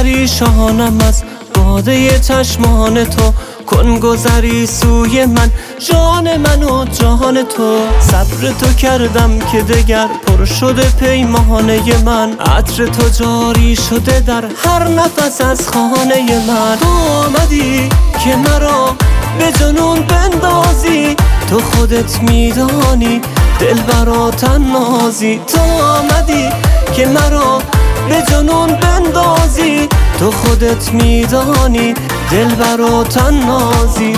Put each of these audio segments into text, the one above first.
پریشانم از باده چشمان تو، کن گذری سوی من جان من و جان تو. صبر تو کردم که دگر پر شده پیمانه من، عطر تو جاری شده در هر نفس از خانه من. تو آمدی که مرا به جنون بندازی، تو خودت میدانی دلبرا تنازی. تو آمدی که مرا به جنون بندازی، تو خودت میدانی دلبرا تنازی.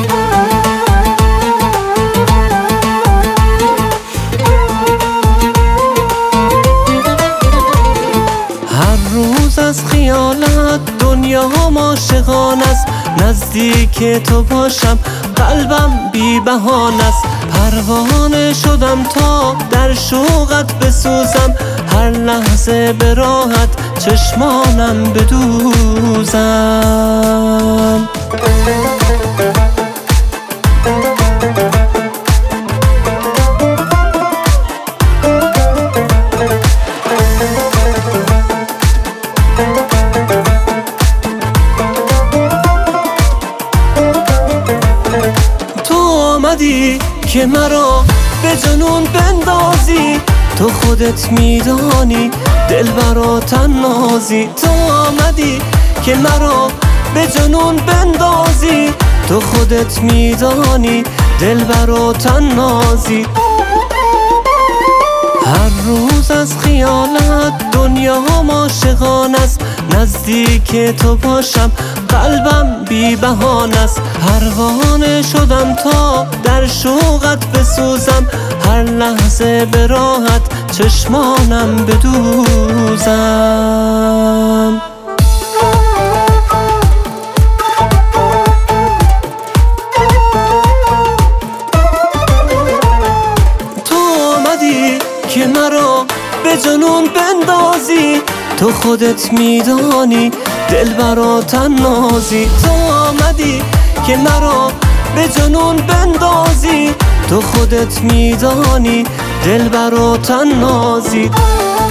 هر روز از خیالت دنیا عاشقان است، نزدیک تو باشم قلبم بی بهانه است. پروانه شدم تا در شوقت بسوزم، هر لحظه به راحت چشمانم بدوزم. آمدی که مرا به جنون بندازی، تو خودت میدانی دلبرا تنازی. تو آمدی که مرا به جنون بندازی، تو خودت میدانی دلبرا تنازی. هر روز از خیالت دنیا عاشقان است، نزدیک تو باشم قلبم بی بهانه است. پروانه شدم تا در شوقت بسوزم، هر لحظه به راحت چشمانم بدوزم. تو آمدی که مرا به جنون بندازی، تو خودت میدانی دلبرا تنازی. تو آمدی که مرا به جنون بندازی، تو خودت میدانی دلبرا تنازی.